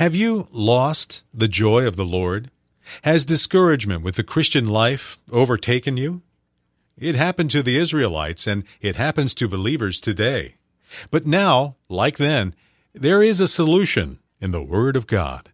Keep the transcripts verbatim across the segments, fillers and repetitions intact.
Have you lost the joy of the Lord? Has discouragement with the Christian life overtaken you? It happened to the Israelites, and it happens to believers today. But now, like then, there is a solution in the Word of God.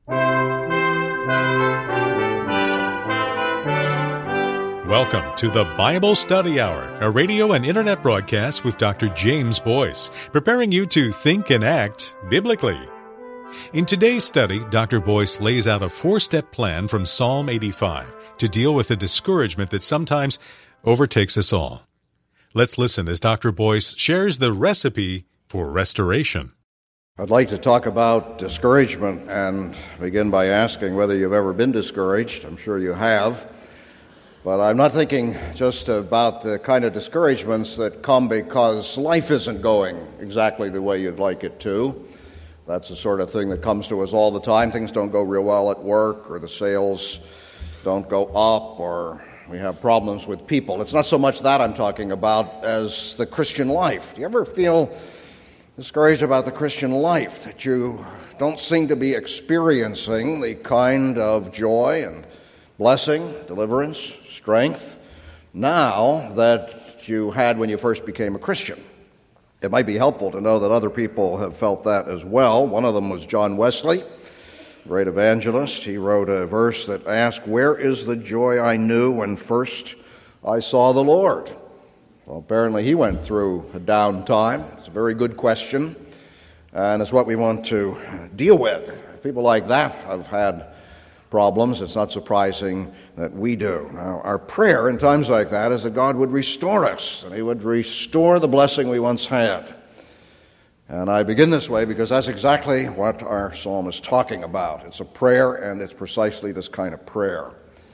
Welcome to the Bible Study Hour, a radio and internet broadcast with Doctor James Boyce, preparing you to think and act biblically. In today's study, Doctor Boyce lays out a four-step plan from Psalm eighty-five to deal with the discouragement that sometimes overtakes us all. Let's listen as Doctor Boyce shares the recipe for restoration. I'd like to talk about discouragement and begin by asking whether you've ever been discouraged. I'm sure you have. But I'm not thinking just about the kind of discouragements that come because life isn't going exactly the way you'd like it to. That's the sort of thing that comes to us all the time. Things don't go real well at work, or the sales don't go up, or we have problems with people. It's not so much that I'm talking about as the Christian life. Do you ever feel discouraged about the Christian life, that you don't seem to be experiencing the kind of joy and blessing, deliverance, strength now that you had when you first became a Christian? It might be helpful to know that other people have felt that as well. One of them was John Wesley, great evangelist. He wrote a verse that asked, "Where is the joy I knew when first I saw the Lord?" Well, apparently he went through a down time. It's a very good question, and it's what we want to deal with. People like that have had problems. It's not surprising that we do. Now, our prayer in times like that is that God would restore us, and He would restore the blessing we once had. And I begin this way because that's exactly what our psalm is talking about. It's a prayer, and it's precisely this kind of prayer.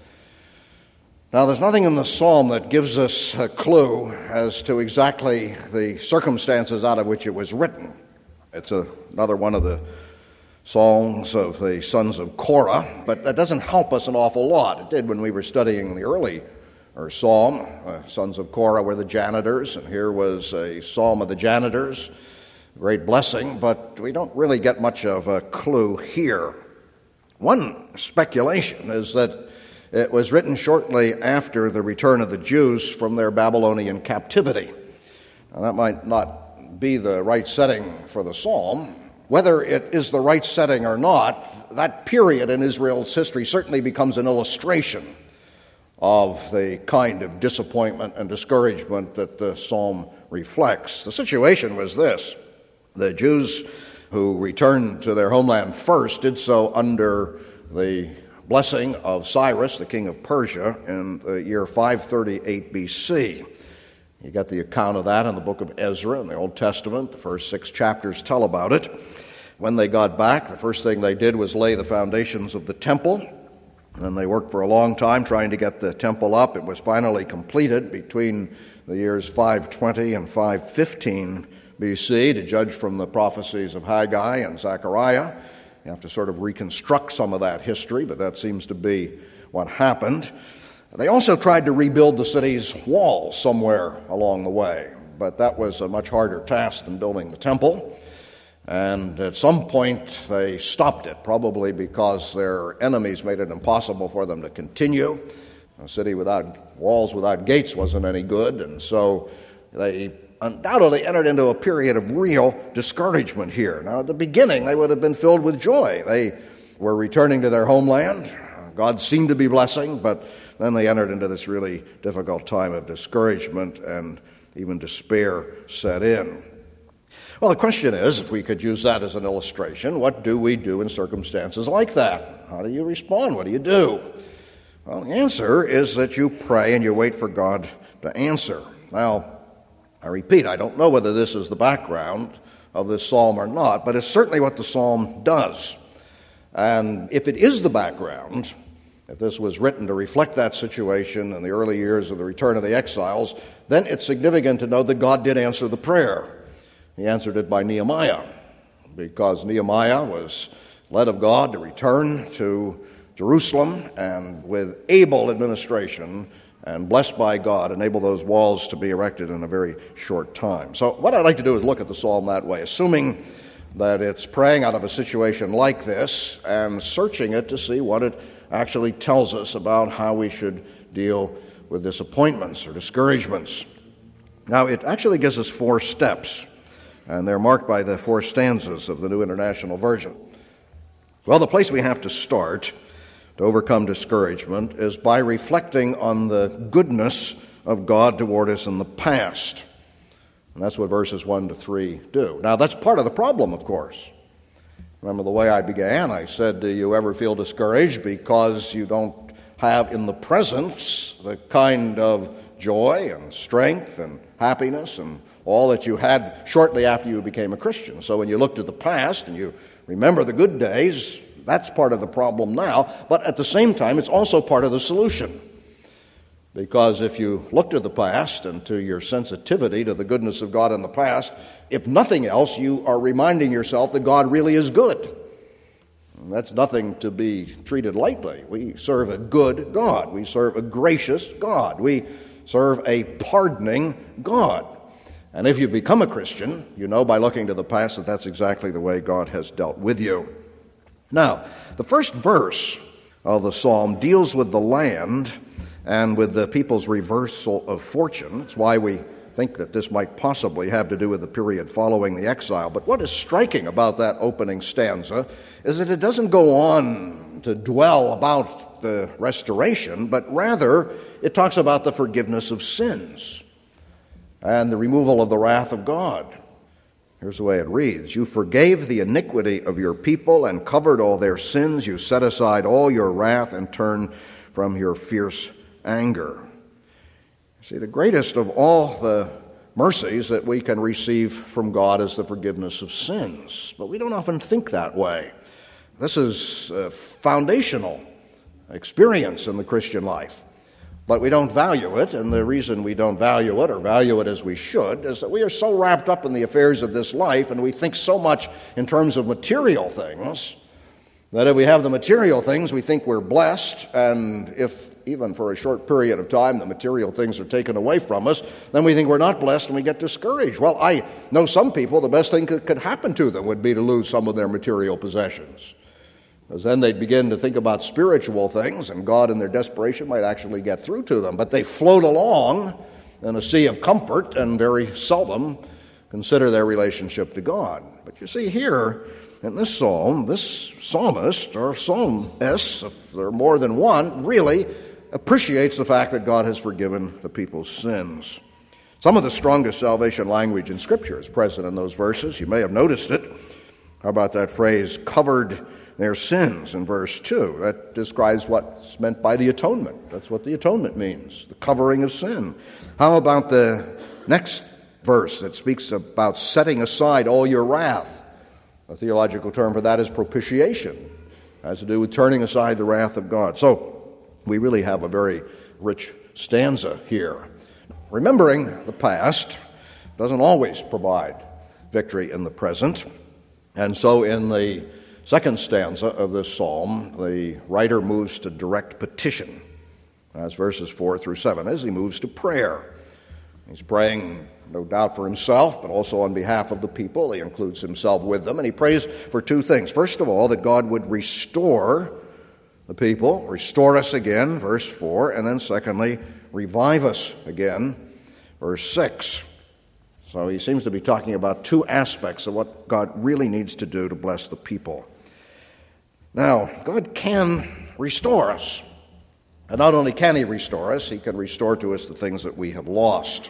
Now, there's nothing in the psalm that gives us a clue as to exactly the circumstances out of which it was written. It's a, another one of the songs of the sons of Korah, but that doesn't help us an awful lot. It did when we were studying the early or psalm. Uh, sons of Korah were the janitors, and here was a psalm of the janitors. Great blessing, but we don't really get much of a clue here. One speculation is that it was written shortly after the return of the Jews from their Babylonian captivity. Now, that might not be the right setting for the psalm. Whether it is the right setting or not, that period in Israel's history certainly becomes an illustration of the kind of disappointment and discouragement that the psalm reflects. The situation was this. The Jews who returned to their homeland first did so under the blessing of Cyrus, the king of Persia, in the year five thirty-eight B C. You get the account of that in the book of Ezra in the Old Testament. The first six chapters tell about it. When they got back, the first thing they did was lay the foundations of the temple. And then they worked for a long time trying to get the temple up. It was finally completed between the years five twenty and five fifteen B C, to judge from the prophecies of Haggai and Zechariah. You have to sort of reconstruct some of that history, but that seems to be what happened. They also tried to rebuild the city's walls somewhere along the way, but that was a much harder task than building the temple. And at some point, they stopped it, probably because their enemies made it impossible for them to continue. A city without walls, without gates wasn't any good, and so they undoubtedly entered into a period of real discouragement here. Now, at the beginning, they would have been filled with joy. They were returning to their homeland. God seemed to be blessing, but then they entered into this really difficult time of discouragement, and even despair set in. Well, the question is, if we could use that as an illustration, what do we do in circumstances like that? How do you respond? What do you do? Well, the answer is that you pray and you wait for God to answer. Now, I repeat, I don't know whether this is the background of this psalm or not, but it's certainly what the psalm does. And if it is the background, if this was written to reflect that situation in the early years of the return of the exiles, then it's significant to know that God did answer the prayer. He answered it by Nehemiah, because Nehemiah was led of God to return to Jerusalem, and with able administration and blessed by God, enable those walls to be erected in a very short time. So what I'd like to do is look at the psalm that way, assuming that it's praying out of a situation like this and searching it to see what it actually tells us about how we should deal with disappointments or discouragements. Now, it actually gives us four steps, and they're marked by the four stanzas of the New International Version. Well, the place we have to start to overcome discouragement is by reflecting on the goodness of God toward us in the past. And that's what verses one to three do. Now, that's part of the problem, of course. Remember the way I began, I said, do you ever feel discouraged because you don't have in the present the kind of joy and strength and happiness and all that you had shortly after you became a Christian? So when you look to the past and you remember the good days, that's part of the problem now. But at the same time, it's also part of the solution. Because if you look to the past and to your sensitivity to the goodness of God in the past, if nothing else, you are reminding yourself that God really is good. And that's nothing to be treated lightly. We serve a good God. We serve a gracious God. We serve a pardoning God. And if you become a Christian, you know by looking to the past that that's exactly the way God has dealt with you. Now, the first verse of the psalm deals with the land and with the people's reversal of fortune. That's why we think that this might possibly have to do with the period following the exile. But what is striking about that opening stanza is that it doesn't go on to dwell about the restoration, but rather it talks about the forgiveness of sins and the removal of the wrath of God. Here's the way it reads. You forgave the iniquity of your people and covered all their sins. You set aside all your wrath and turned from your fierce anger. See, the greatest of all the mercies that we can receive from God is the forgiveness of sins. But we don't often think that way. This is a foundational experience in the Christian life. But we don't value it, and the reason we don't value it or value it as we should is that we are so wrapped up in the affairs of this life and we think so much in terms of material things that if we have the material things, we think we're blessed, and if even for a short period of time the material things are taken away from us, then we think we're not blessed and we get discouraged. Well, I know some people, the best thing that could happen to them would be to lose some of their material possessions. Because then they'd begin to think about spiritual things, and God in their desperation might actually get through to them. But they float along in a sea of comfort and very seldom consider their relationship to God. But you see here, in this psalm, this psalmist, or psalmists, if there are more than one, really appreciates the fact that God has forgiven the people's sins. Some of the strongest salvation language in Scripture is present in those verses. You may have noticed it. How about that phrase, covered their sins, in verse two? That describes what's meant by the atonement. That's what the atonement means, the covering of sin. How about the next verse that speaks about setting aside all your wrath? A theological term for that is propitiation. It has to do with turning aside the wrath of God. So we really have a very rich stanza here. Remembering the past doesn't always provide victory in the present. And so in the second stanza of this psalm, the writer moves to direct petition. That's verses four through seven, as he moves to prayer. He's praying, no doubt, for himself, but also on behalf of the people. He includes himself with them, and he prays for two things. First of all, that God would restore the people, restore us again, verse four, and then secondly, revive us again, verse six. So he seems to be talking about two aspects of what God really needs to do to bless the people. Now, God can restore us. And not only can he restore us, he can restore to us the things that we have lost.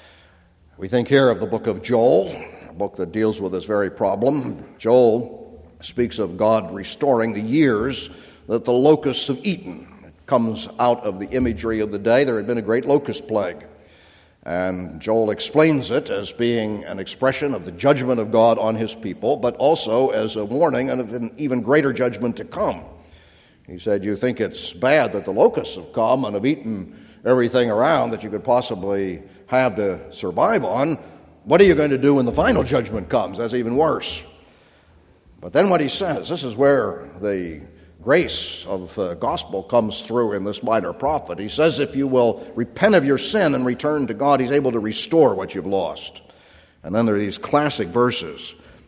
We think here of the book of Joel, a book that deals with this very problem. Joel speaks of God restoring the years that the locusts have eaten. It comes out of the imagery of the day. There had been a great locust plague. And Joel explains it as being an expression of the judgment of God on his people, but also as a warning of an even greater judgment to come. He said, you think it's bad that the locusts have come and have eaten everything around that you could possibly have to survive on. What are you going to do when the final judgment comes? That's even worse. But then what he says, this is where the grace of the gospel comes through in this minor prophet. He says if you will repent of your sin and return to God, he's able to restore what you've lost. And then there are these classic verses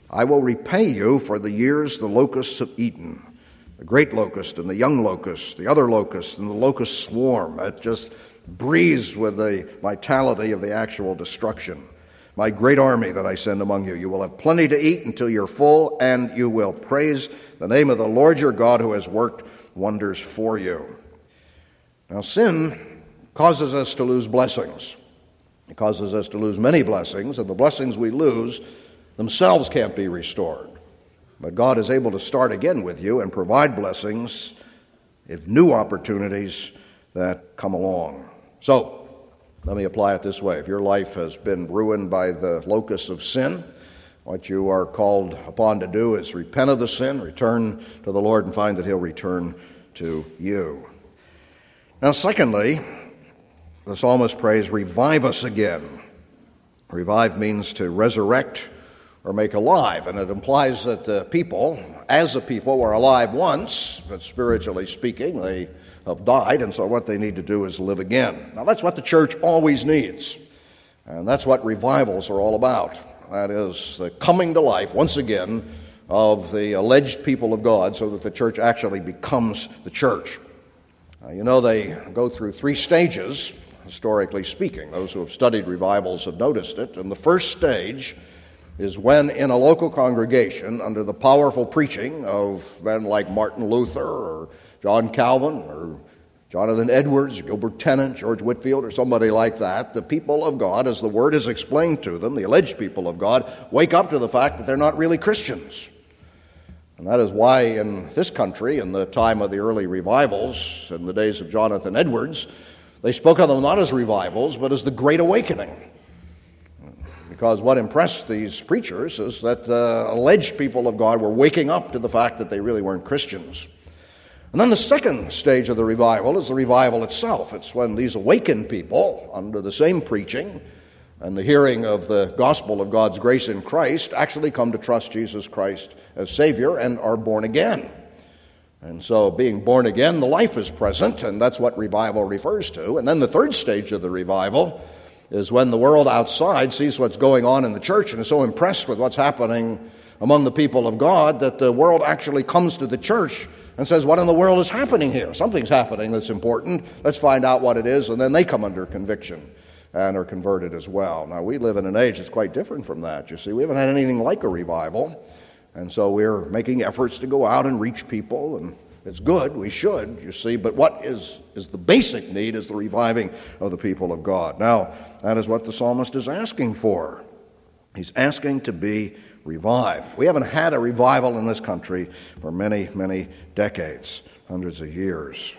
I will repay you for the years the locusts have eaten, the great locust and the young locust, the other locust and the locust swarm. It just breathes with the vitality of the actual destruction. My great army that I send among you. You will have plenty to eat until you're full, and you will praise the name of the Lord your God who has worked wonders for you. Now, sin causes us to lose blessings. It causes us to lose many blessings, and the blessings we lose themselves can't be restored. But God is able to start again with you and provide blessings if new opportunities that come along. So, let me apply it this way. If your life has been ruined by the locusts of sin, what you are called upon to do is repent of the sin, return to the Lord, and find that He'll return to you. Now, secondly, the psalmist prays, revive us again. Revive means to resurrect or make alive, and it implies that the people, as a people, were alive once, but spiritually speaking, they have died, and so what they need to do is live again. Now, that's what the church always needs, and that's what revivals are all about. That is the coming to life, once again, of the alleged people of God so that the church actually becomes the church. Now, you know, they go through three stages, historically speaking. Those who have studied revivals have noticed it. And the first stage is when in a local congregation, under the powerful preaching of men like Martin Luther or John Calvin or Jonathan Edwards, Gilbert Tennant, George Whitefield, or somebody like that, the people of God, as the Word is explained to them, the alleged people of God, wake up to the fact that they're not really Christians. And that is why in this country, in the time of the early revivals, in the days of Jonathan Edwards, they spoke of them not as revivals, but as the Great Awakening. Because what impressed these preachers is that uh, alleged people of God were waking up to the fact that they really weren't Christians. And then the second stage of the revival is the revival itself. It's when these awakened people, under the same preaching and the hearing of the gospel of God's grace in Christ, actually come to trust Jesus Christ as Savior and are born again. And so being born again, the life is present, and that's what revival refers to. And then the third stage of the revival is when the world outside sees what's going on in the church and is so impressed with what's happening among the people of God that the world actually comes to the church and says, what in the world is happening here? Something's happening that's important. Let's find out what it is. And then they come under conviction and are converted as well. Now, we live in an age that's quite different from that. You see, we haven't had anything like a revival. And so we're making efforts to go out and reach people. And it's good. We should, you see. But what is, is the basic need is the reviving of the people of God. Now, that is what the psalmist is asking for. He's asking to be revived. We haven't had a revival in this country for many, many decades, hundreds of years.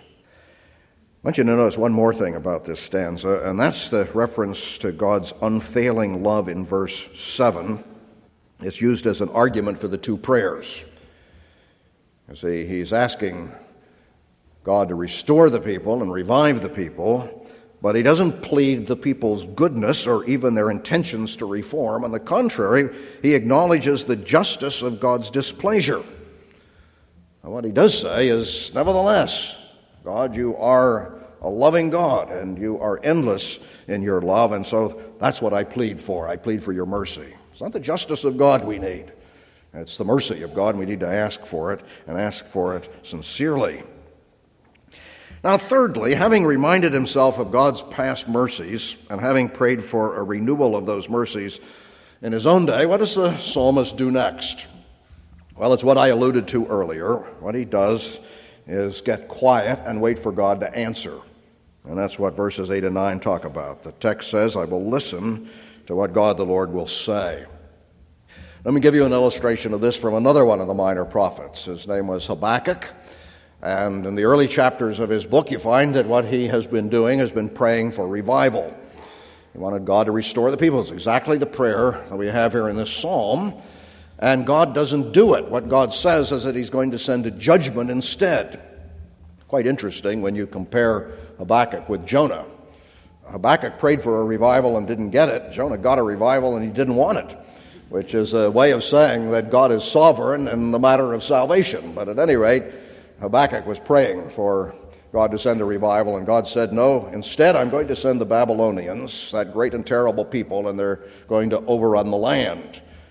I want you to notice one more thing about this stanza, and that's the reference to God's unfailing love in verse seven. It's used as an argument for the two prayers. You see, he's asking God to restore the people and revive the people, but he doesn't plead the people's goodness or even their intentions to reform. On the contrary, he acknowledges the justice of God's displeasure. And what he does say is, nevertheless, God, you are a loving God, and you are endless in your love, and so that's what I plead for. I plead for your mercy. It's not the justice of God we need. It's the mercy of God, and we need to ask for it, and ask for it sincerely. Now, thirdly, having reminded himself of God's past mercies and having prayed for a renewal of those mercies in his own day, what does the psalmist do next? Well, it's what I alluded to earlier. What he does is get quiet and wait for God to answer. And that's what verses eight and nine talk about. The text says, I will listen to what God the Lord will say. Let me give you an illustration of this from another one of the minor prophets. His name was Habakkuk. And in the early chapters of his book, you find that what he has been doing has been praying for revival. He wanted God to restore the people. It's exactly the prayer that we have here in this psalm. And God doesn't do it. What God says is that he's going to send a judgment instead. Quite interesting when you compare Habakkuk with Jonah. Habakkuk prayed for a revival and didn't get it. Jonah got a revival and he didn't want it, which is a way of saying that God is sovereign in the matter of salvation. But at any rate, Habakkuk was praying for God to send a revival, and God said, no, instead I'm going to send the Babylonians, that great and terrible people, and they're going to overrun the land.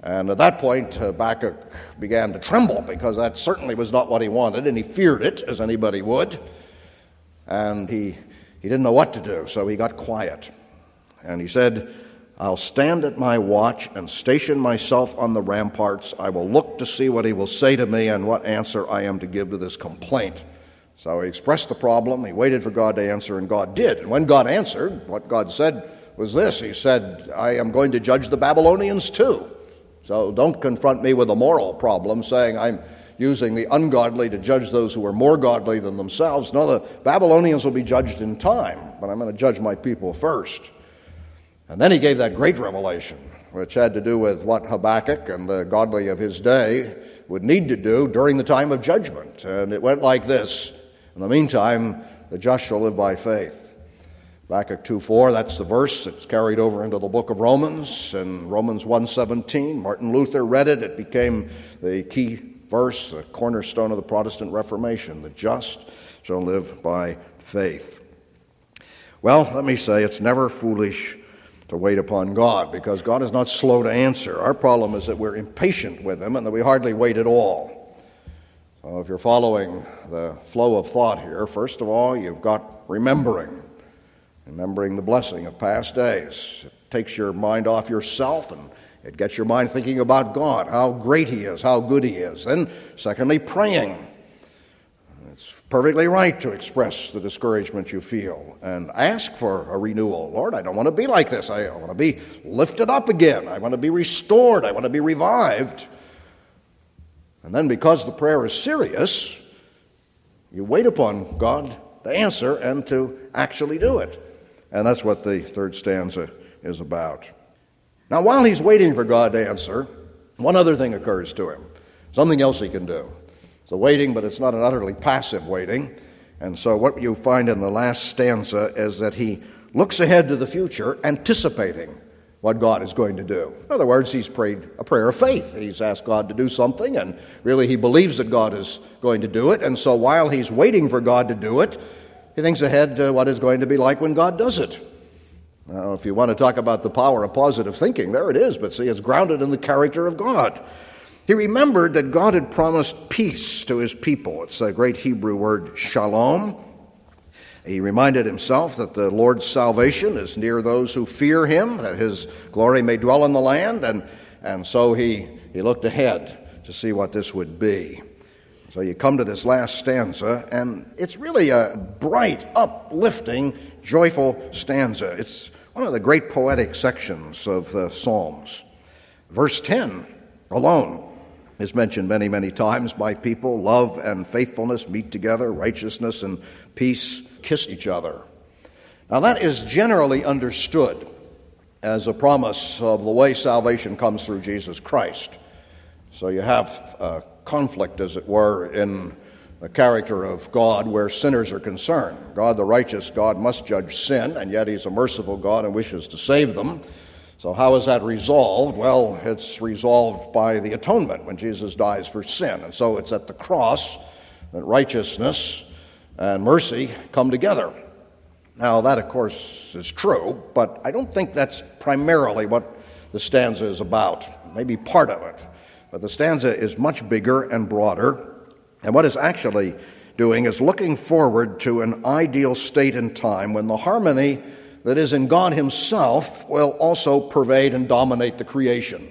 And at that point, Habakkuk began to tremble, because that certainly was not what he wanted, and he feared it, as anybody would. And he, he didn't know what to do, so he got quiet. And he said, I'll stand at my watch and station myself on the ramparts. I will look to see what he will say to me and what answer I am to give to this complaint. So he expressed the problem. He waited for God to answer, and God did. And when God answered, what God said was this. He said, I am going to judge the Babylonians too. So don't confront me with a moral problem, saying I'm using the ungodly to judge those who are more godly than themselves. No, the Babylonians will be judged in time, but I'm going to judge my people first. And then he gave that great revelation, which had to do with what Habakkuk and the godly of his day would need to do during the time of judgment. And it went like this. In the meantime, the just shall live by faith. Habakkuk two four, that's the verse that's carried over into the book of Romans. And Romans one seventeen, Martin Luther read it. It became the key verse, the cornerstone of the Protestant Reformation. The just shall live by faith. Well, let me say, it's never foolish to wait upon God, because God is not slow to answer. Our problem is that we're impatient with him and that we hardly wait at all. So if you're following the flow of thought here, first of all, you've got remembering. Remembering the blessing of past days. It takes your mind off yourself and it gets your mind thinking about God, how great he is, how good he is. Then, secondly, praying. It's perfectly right to express the discouragement you feel and ask for a renewal. Lord, I don't want to be like this. I want to be lifted up again. I want to be restored. I want to be revived. And then, because the prayer is serious, you wait upon God to answer and to actually do it. And that's what the third stanza is about. Now, while he's waiting for God to answer, one other thing occurs to him. Something else he can do. It's a waiting, but it's not an utterly passive waiting. And so what you find in the last stanza is that he looks ahead to the future, anticipating what God is going to do. In other words, he's prayed a prayer of faith. He's asked God to do something, and really he believes that God is going to do it. And so while he's waiting for God to do it, he thinks ahead to what it's going to be like when God does it. Now, if you want to talk about the power of positive thinking, there it is. But see, it's grounded in the character of God. He remembered that God had promised peace to his people. It's a great Hebrew word, shalom. He reminded himself that the Lord's salvation is near those who fear him, that his glory may dwell in the land. And, and so he, he looked ahead to see what this would be. So you come to this last stanza, and it's really a bright, uplifting, joyful stanza. It's one of the great poetic sections of the Psalms. Verse ten alone is mentioned many, many times by people. Love and faithfulness meet together. Righteousness and peace kiss each other. Now that is generally understood as a promise of the way salvation comes through Jesus Christ. So you have uh, conflict, as it were, in the character of God where sinners are concerned. God, the righteous God, must judge sin, and yet he's a merciful God and wishes to save them. So how is that resolved? Well, it's resolved by the atonement when Jesus dies for sin. And so it's at the cross that righteousness and mercy come together. Now, that, of course, is true, but I don't think that's primarily what the stanza is about. Maybe part of it. But the stanza is much bigger and broader, and what it's actually doing is looking forward to an ideal state and time when the harmony that is in God himself will also pervade and dominate the creation.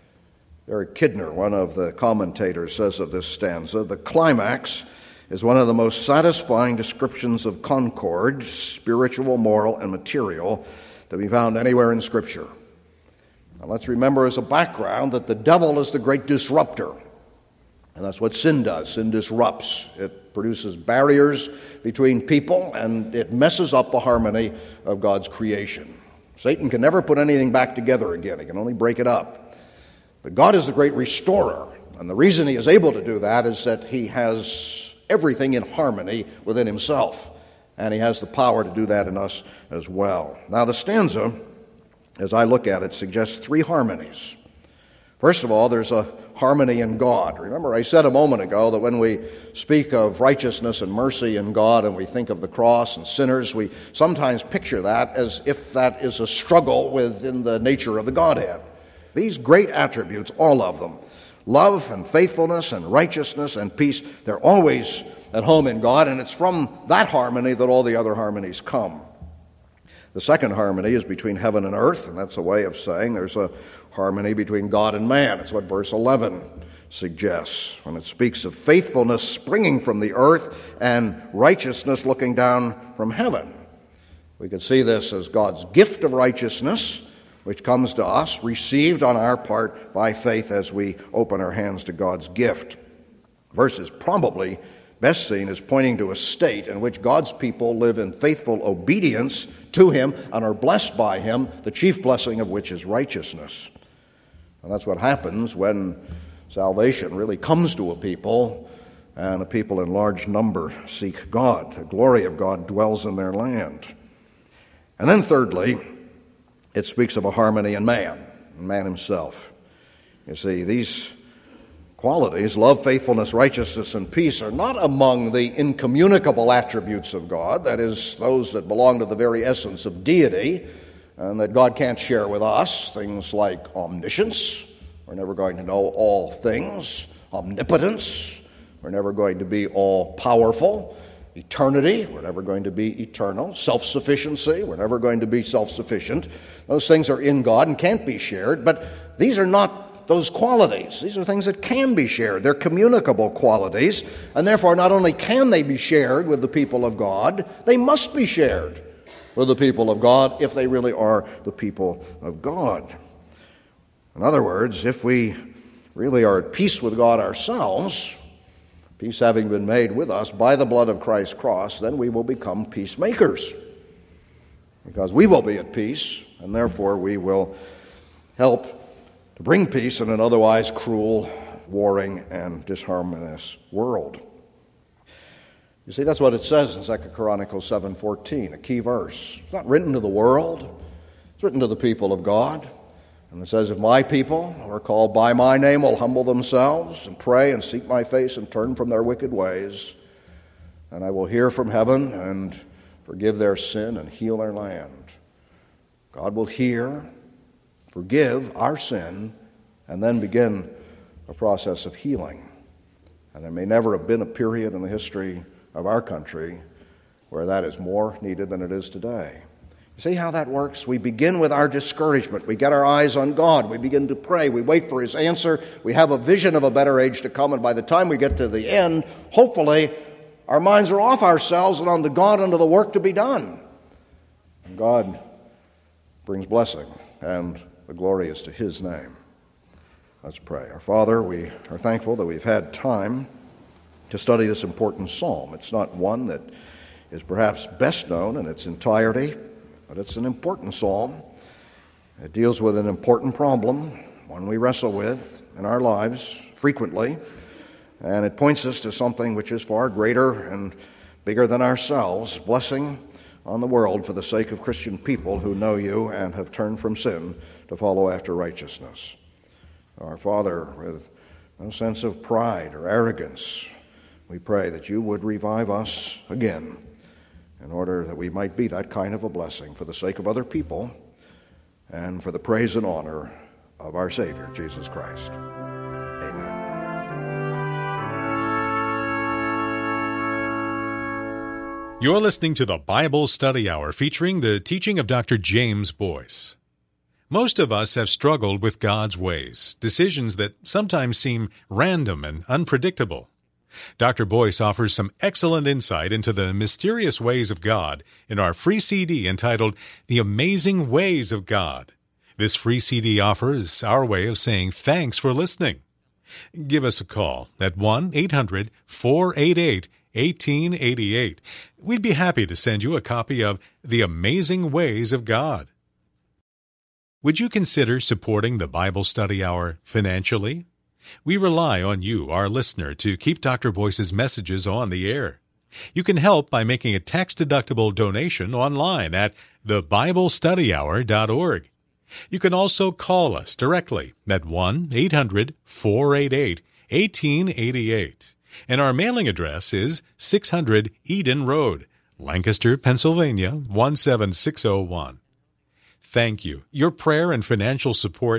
Eric Kidner, one of the commentators, says of this stanza, the climax is one of the most satisfying descriptions of concord, spiritual, moral, and material, to be found anywhere in Scripture. Now, let's remember as a background that the devil is the great disruptor. And that's what sin does. Sin disrupts. It produces barriers between people, and it messes up the harmony of God's creation. Satan can never put anything back together again. He can only break it up. But God is the great restorer. And the reason he is able to do that is that he has everything in harmony within himself. And he has the power to do that in us as well. Now, the stanza, as I look at it, suggests three harmonies. First of all, there's a harmony in God. Remember, I said a moment ago that when we speak of righteousness and mercy in God and we think of the cross and sinners, we sometimes picture that as if that is a struggle within the nature of the Godhead. These great attributes, all of them, love and faithfulness and righteousness and peace, they're always at home in God, and it's from that harmony that all the other harmonies come. The second harmony is between heaven and earth, and that's a way of saying there's a harmony between God and man. It's what verse eleven suggests when it speaks of faithfulness springing from the earth and righteousness looking down from heaven. We could see this as God's gift of righteousness, which comes to us, received on our part by faith as we open our hands to God's gift. Verse is probably best seen as pointing to a state in which God's people live in faithful obedience to Him and are blessed by Him, the chief blessing of which is righteousness. And that's what happens when salvation really comes to a people, and a people in large number seek God. The glory of God dwells in their land. And then thirdly, it speaks of a harmony in man, man himself. You see, these qualities, love, faithfulness, righteousness, and peace, are not among the incommunicable attributes of God, that is, those that belong to the very essence of deity, and that God can't share with us, things like omniscience. We're never going to know all things. Omnipotence. We're never going to be all-powerful. Eternity. We're never going to be eternal. Self-sufficiency. We're never going to be self-sufficient. Those things are in God and can't be shared, but these are not those qualities. These are things that can be shared. They're communicable qualities, and therefore not only can they be shared with the people of God, they must be shared with the people of God if they really are the people of God. In other words, if we really are at peace with God ourselves, peace having been made with us by the blood of Christ's cross, then we will become peacemakers, because we will be at peace, and therefore we will help to bring peace in an otherwise cruel, warring, and disharmonious world. You see, that's what it says in Second Chronicles seven fourteen, a key verse. It's not written to the world. It's written to the people of God. And it says, if my people who are called by my name will humble themselves and pray and seek my face and turn from their wicked ways, then I will hear from heaven and forgive their sin and heal their land. God will hear, forgive our sin, and then begin a process of healing. And there may never have been a period in the history of our country where that is more needed than it is today. You see how that works? We begin with our discouragement. We get our eyes on God. We begin to pray. We wait for His answer. We have a vision of a better age to come, and by the time we get to the end, hopefully, our minds are off ourselves and onto God, and to the work to be done. And God brings blessing, and the glory is to His name. Let's pray. Our Father, we are thankful that we've had time to study this important psalm. It's not one that is perhaps best known in its entirety, but it's an important psalm. It deals with an important problem, one we wrestle with in our lives frequently, and it points us to something which is far greater and bigger than ourselves, blessing on the world for the sake of Christian people who know You and have turned from sin to follow after righteousness. Our Father, with no sense of pride or arrogance, we pray that You would revive us again in order that we might be that kind of a blessing for the sake of other people and for the praise and honor of our Savior, Jesus Christ. Amen. You're listening to the Bible Study Hour featuring the teaching of Doctor James Boyce. Most of us have struggled with God's ways, decisions that sometimes seem random and unpredictable. Doctor Boyce offers some excellent insight into the mysterious ways of God in our free C D entitled The Amazing Ways of God. This free C D offers our way of saying thanks for listening. Give us a call at one eight hundred four eight eight eighteen eighty-eight. We'd be happy to send you a copy of The Amazing Ways of God. Would you consider supporting the Bible Study Hour financially? We rely on you, our listener, to keep Doctor Boyce's messages on the air. You can help by making a tax-deductible donation online at the bible study hour dot org. You can also call us directly at one eight hundred four eight eight eighteen eighty-eight. And our mailing address is six hundred Eden Road, Lancaster, Pennsylvania, one seven six oh one. Thank you. Your prayer and financial support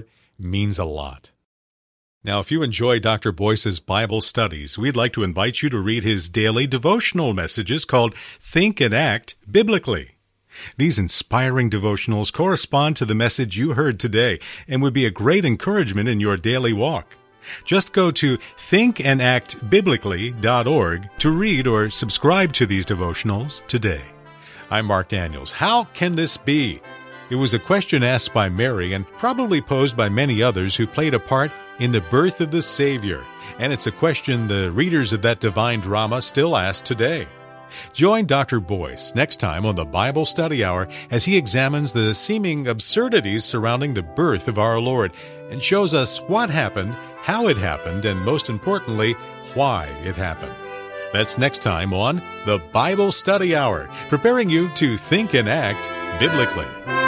means a lot. Now, if you enjoy Doctor Boyce's Bible studies, we'd like to invite you to read his daily devotional messages called Think and Act Biblically. These inspiring devotionals correspond to the message you heard today and would be a great encouragement in your daily walk. Just go to think and act biblically dot org to read or subscribe to these devotionals today. I'm Mark Daniels. How can this be? It was a question asked by Mary and probably posed by many others who played a part in the birth of the Savior, and it's a question the readers of that divine drama still ask today. Join Doctor Boyce next time on the Bible Study Hour as he examines the seeming absurdities surrounding the birth of our Lord and shows us what happened, how it happened, and most importantly, why it happened. That's next time on the Bible Study Hour, preparing you to think and act biblically.